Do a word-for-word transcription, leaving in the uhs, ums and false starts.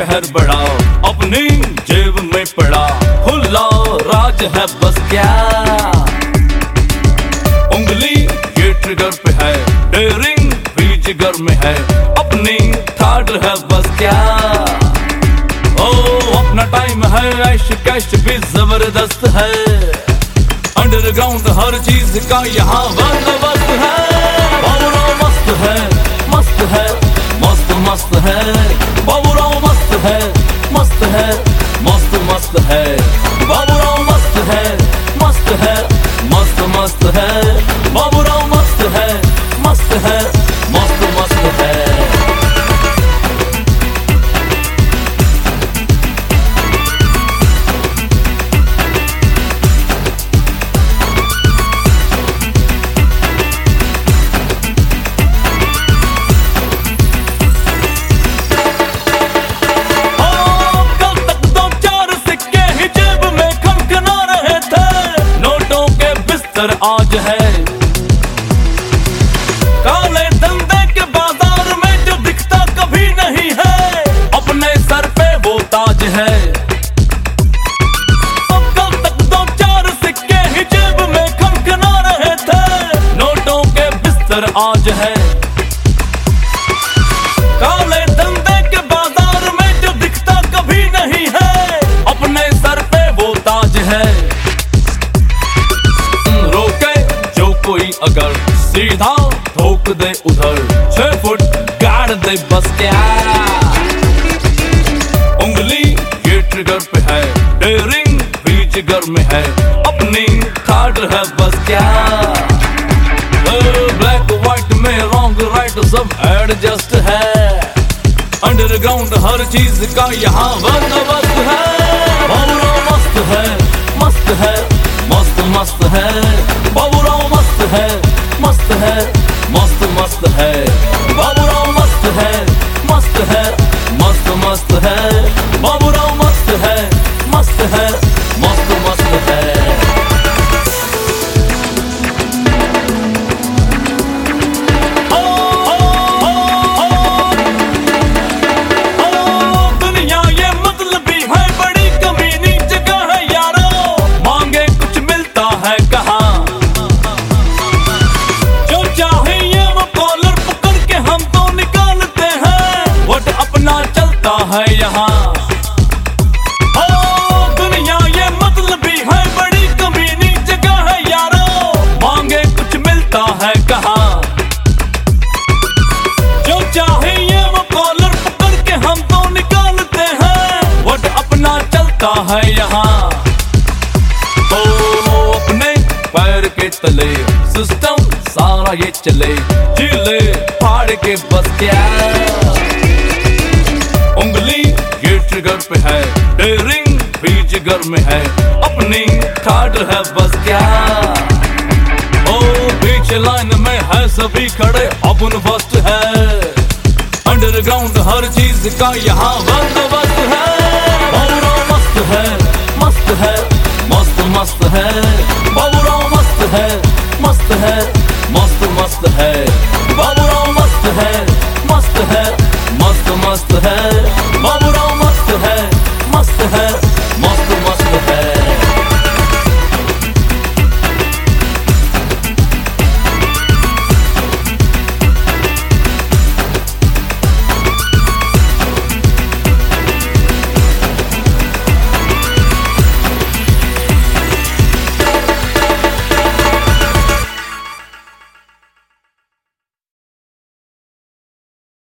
शहर बड़ा अपनी जेब में पड़ा, खुला राज है बस क्या। उंगली ये ट्रिगर पे है, डेयरिंग भी जिगर में है, अपनी ठाड है बस क्या। ओ अपना टाइम है, ऐश कैश भी जबरदस्त है, अंडरग्राउंड हर चीज का यहाँ बंदोबस्त है। बाबूराव मस्त है, मस्त है, मस्त मस्त है, बाबूराव मस्त है, मस्त है, मस्त मस्त है, बाबूराव मस्त है, मस्त है, मस्त मस्त है, बाबूराव मस्त है, मस्त है, मस्त मस्त है। आज है काले धंधे के बाजार में जो दिखता कभी नहीं है, अपने सर पे वो ताज है। अब कल तक दो चार सिक्के ही जेब में खनखना रहे थे, नोटों के बिस्तर आज है। काले धंधे के बाजार में जो दिखता कभी नहीं है, अपने सर पे वो ताज है। कोई अगर सीधा ठोक दे उधर, छह फुट गाड़ दे बस क्या। उंगली ये ट्रिगर पे है, डेयरिंग भी जिगर में है, अपनी ठाड है बस क्या। ब्लैक व्हाइट में रॉन्ग राइट सब एडजस्ट है, अंडरग्राउंड हर चीज का यहाँ बंदोबस्त है। बाबूराव मस्त है, मस्त है, मस्त मस्त है, बाबूराव मस्त है, मस्त है, मस्त मस्त है, बाबूराव मस्त है, मस्त है, मस्त मस्त है, बाबूराव मस्त है, मस्त है, मस्त मस्त है। ओ, ओ, ओ, ओ, ओ, दुनिया ये मतलबी है, बड़ी कमीनी जगह है यारो, मांगे कुछ मिलता है कहाँ। है यहाँ ओ दुनिया ये मतलबी है, बड़ी कमीनी जगह है यारो, मांगे कुछ मिलता है कहाँ। जो चाहे ये वो कॉलर पकड़ के हम तो निकालते हैं, वट अपना चलता है यहाँ। ओ अपने पैर के तले सिस्टम सारा ये चले, जिले फाड़ के बस क्या। उंगली ये ट्रिगर पे है, डेयरिंग भी जिगर में है, अपनी ठाड है बस क्या। ओ पीछे लाइन में है सभी खड़े, अपन फर्स्ट है, अंडरग्राउंड हर चीज का यहाँ बंदोबस्त है। बाबूराव मस्त है, मस्त है, मस्त मस्त है,